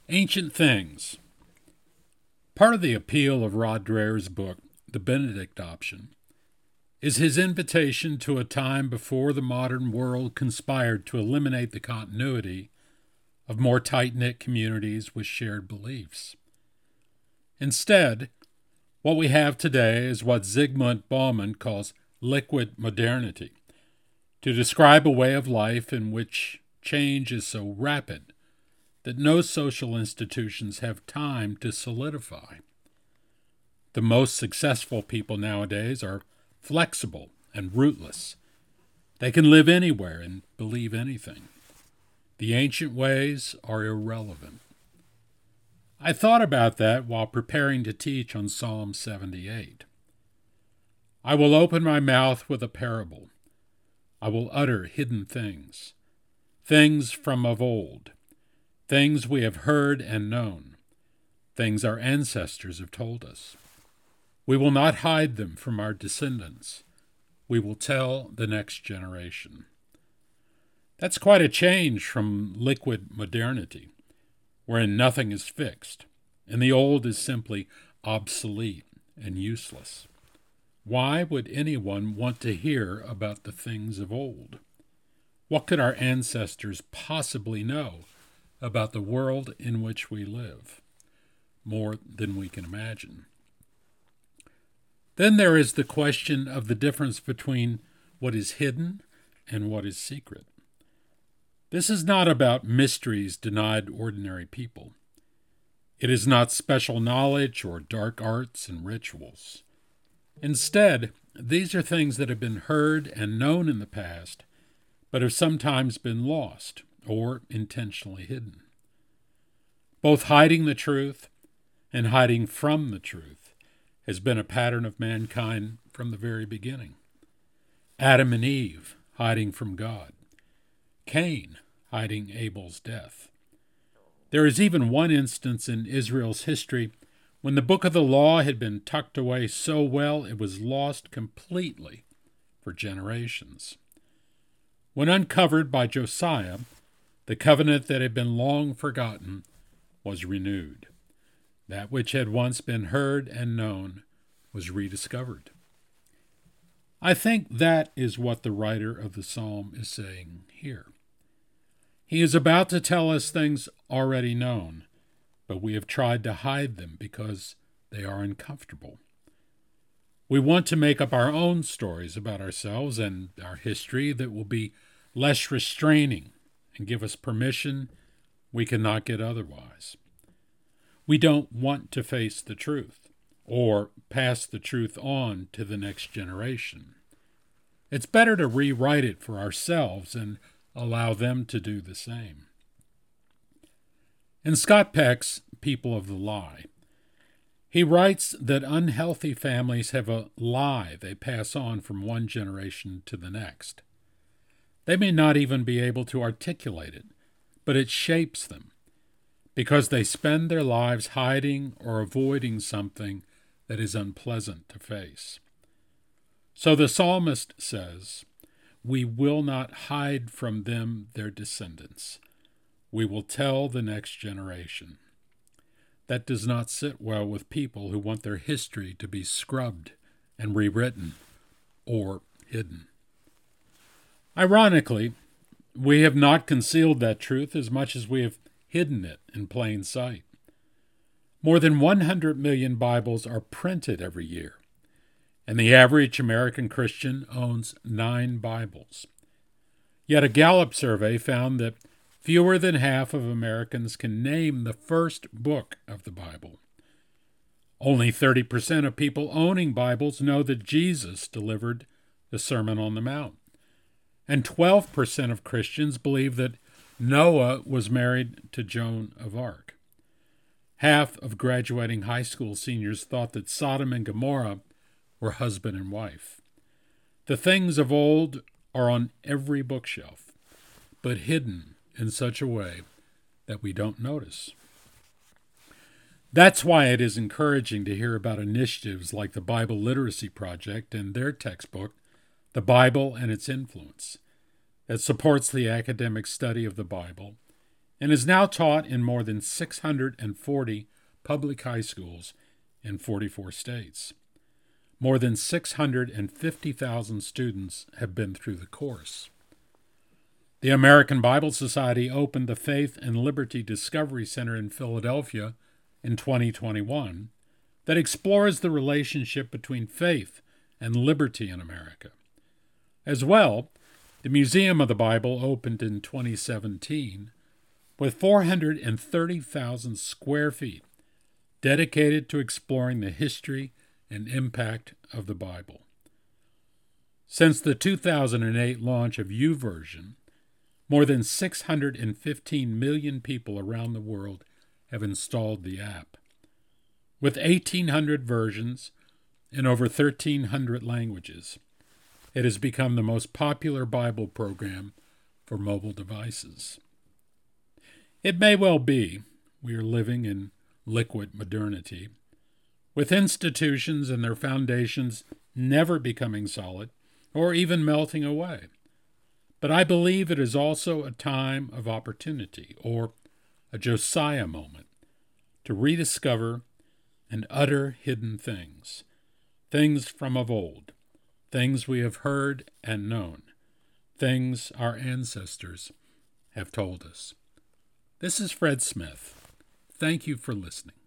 Ancient Things. Part of the appeal of Rod Dreher's book, The Benedict Option, is his invitation to a time before the modern world conspired to eliminate the continuity of more tight-knit communities with shared beliefs. Instead, what we have today is what Zygmunt Bauman calls liquid modernity, to describe a way of life in which change is so rapid that no social institutions have time to solidify. The most successful people nowadays are flexible and rootless. They can live anywhere and believe anything. The ancient ways are irrelevant. I thought about that while preparing to teach on Psalm 78. I will open my mouth with a parable. I will utter hidden things, things from of old, things we have heard and known, things our ancestors have told us. We will not hide them from our descendants. We will tell the next generation. That's quite a change from liquid modernity, wherein nothing is fixed, and the old is simply obsolete and useless. Why would anyone want to hear about the things of old? What could our ancestors possibly know about the world in which we live? More than we can imagine. Then there is the question of the difference between what is hidden and what is secret. This is not about mysteries denied ordinary people. It is not special knowledge or dark arts and rituals. Instead, these are things that have been heard and known in the past, but have sometimes been lost or intentionally hidden. Both hiding the truth and hiding from the truth has been a pattern of mankind from the very beginning. Adam and Eve hiding from God. Cain hiding Abel's death. There is even one instance in Israel's history when the book of the law had been tucked away so well it was lost completely for generations. When uncovered by Josiah, the covenant that had been long forgotten was renewed. That which had once been heard and known was rediscovered. I think that is what the writer of the psalm is saying here. He is about to tell us things already known, but we have tried to hide them because they are uncomfortable. We want to make up our own stories about ourselves and our history that will be less restraining and give us permission we cannot get otherwise. We don't want to face the truth or pass the truth on to the next generation. It's better to rewrite it for ourselves and allow them to do the same. In Scott Peck's People of the Lie, he writes that unhealthy families have a lie they pass on from one generation to the next. They may not even be able to articulate it, but it shapes them because they spend their lives hiding or avoiding something that is unpleasant to face. So the psalmist says, "We will not hide from them their descendants. We will tell the next generation." That does not sit well with people who want their history to be scrubbed and rewritten or hidden. Ironically, we have not concealed that truth as much as we have hidden it in plain sight. More than 100 million Bibles are printed every year, and the average American Christian owns 9 Bibles. Yet a Gallup survey found that fewer than half of Americans can name the first book of the Bible. Only 30% of people owning Bibles know that Jesus delivered the Sermon on the Mount. And 12% of Christians believe that Noah was married to Joan of Arc. Half of graduating high school seniors thought that Sodom and Gomorrah were husband and wife. The things of old are on every bookshelf, but hidden in such a way that we don't notice. That's why it is encouraging to hear about initiatives like the Bible Literacy Project and their textbook, The Bible and Its Influence, that supports the academic study of the Bible and is now taught in more than 640 public high schools in 44 states. More than 650,000 students have been through the course. The American Bible Society opened the Faith and Liberty Discovery Center in Philadelphia in 2021 that explores the relationship between faith and liberty in America. As well, the Museum of the Bible opened in 2017 with 430,000 square feet dedicated to exploring the history and impact of the Bible. Since the 2008 launch of YouVersion, more than 615 million people around the world have installed the app. With 1,800 versions in over 1,300 languages, it has become the most popular Bible program for mobile devices. It may well be we are living in liquid modernity, with institutions and their foundations never becoming solid or even melting away. But I believe it is also a time of opportunity, or a Josiah moment, to rediscover and utter hidden things, things from of old, things we have heard and known, things our ancestors have told us. This is Fred Smith. Thank you for listening.